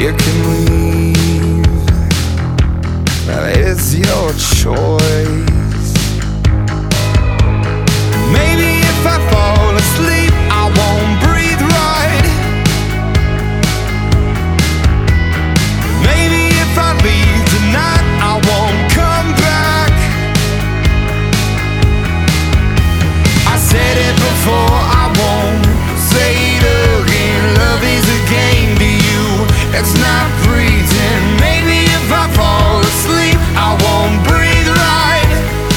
You can leave, that is your choice. Maybe if I fall asleep, I won't breathe right. Maybe if I leave tonight, I won't come back. I said it before, I won't say it again. Love is a game to you, it's not pretend. Maybe if I fall asleep, I won't breathe right.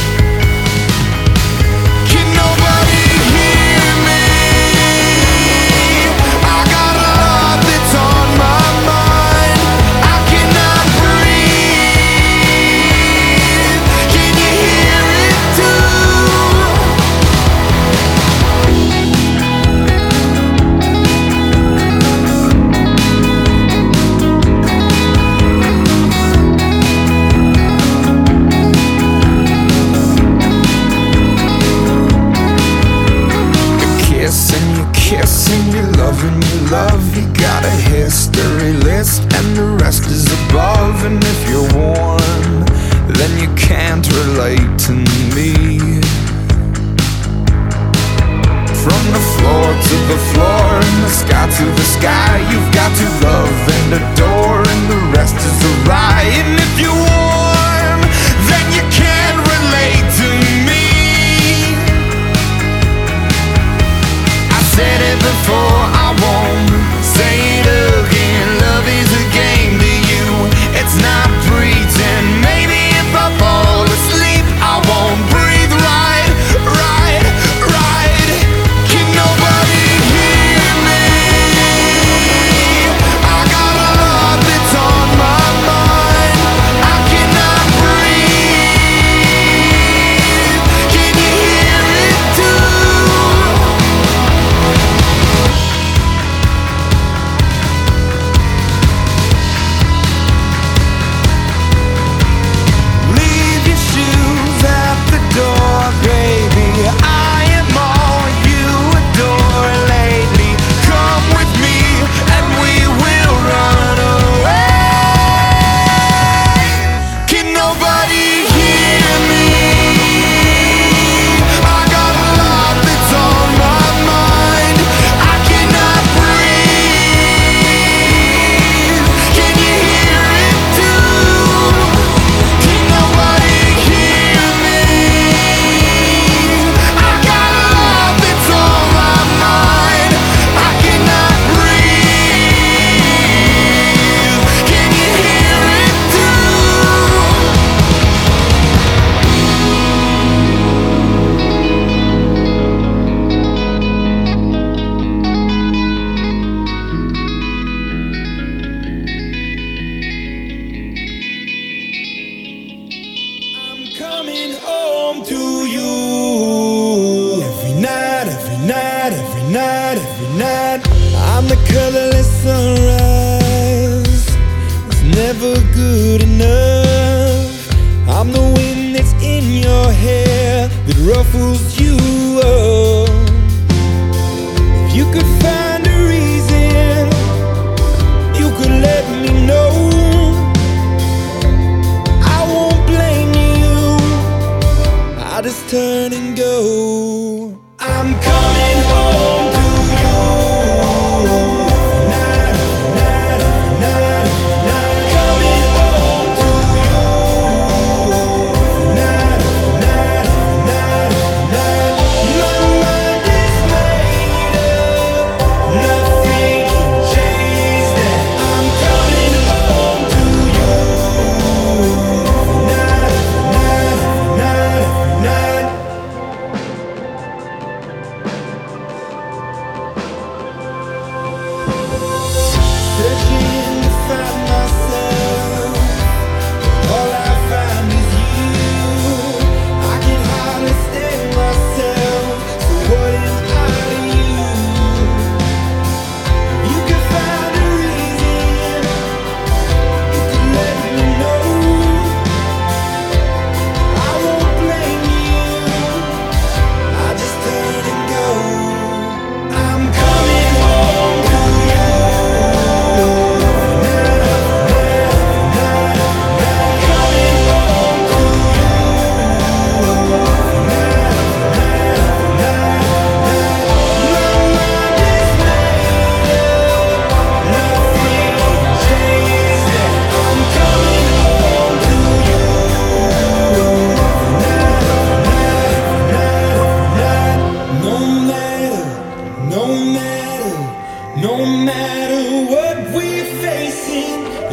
Can nobody hear me? I got a lot that's on my mind. I cannot breathe. Can you hear it too? Kiss and you love and you love. You got a history list and the rest is above. And if you're warm, then you can't relate to me. From the floor to the floor and the sky to the sky, you've got to love and adore, and the rest is a lie. And if you're warm, then you can't relate to me. Said it before, I won't say it again. Love is a game to you, it's not pretend. Maybe if I fall asleep, I won't breathe right, right, right. Can nobody hear me? I got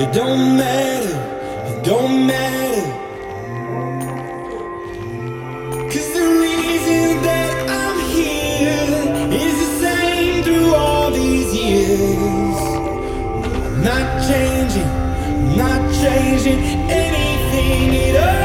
It don't matter, it don't matter. 'Cause the reason that I'm here is the same through all these years. I'm not changing anything at all.